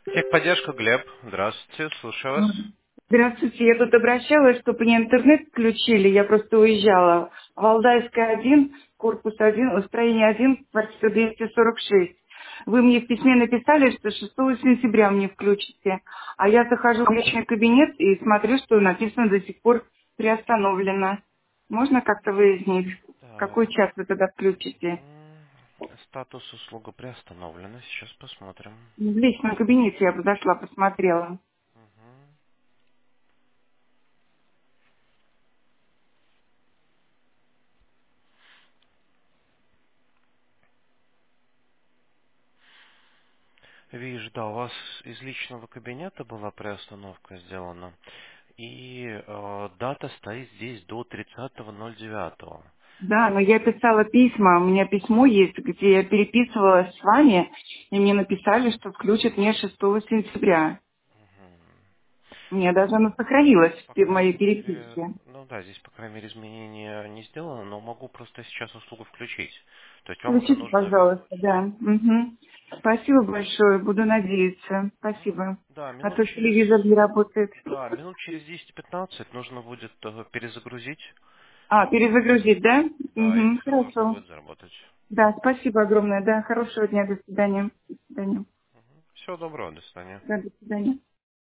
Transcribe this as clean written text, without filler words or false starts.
Техподдержка, Глеб. Здравствуйте, слушаю вас. Здравствуйте, я тут обращалась, чтобы мне интернет включили, я просто уезжала. Валдайская 1, корпус 1, строение 1, квартира 246. Вы мне в письме написали, что 6 сентября мне включите, а я захожу в личный кабинет и смотрю, что написано до сих пор приостановлено. Можно как-то выяснить, в какой Так, час вы тогда включите? статус услуга приостановлена. Сейчас посмотрим. В личном кабинете я подошла, посмотрела. Вижу, да, у вас из личного кабинета была приостановка сделана. И дата стоит здесь до 30.09. Да, но я писала письма, у меня письмо есть, где я переписывалась с вами, и мне написали, что включат мне 6 сентября. У меня даже оно сохранилось По в крайней моей мере, переписке. ну да, здесь, по крайней мере, изменения не сделано, но могу просто сейчас услугу включить. То есть вам уже Включите, нужно пожалуйста, вернуть. да. Мгм. Спасибо большое, буду надеяться. Спасибо. Да, А минут то через... телевизор не работает. Да, минут через 10-15 нужно будет перезагрузить. А, перезагрузить, да? Да, и Угу, все можно хорошо. будет заработать. Да, спасибо огромное, да. Хорошего дня, до свидания. До свидания. Всего доброго, до свидания. Да, до свидания.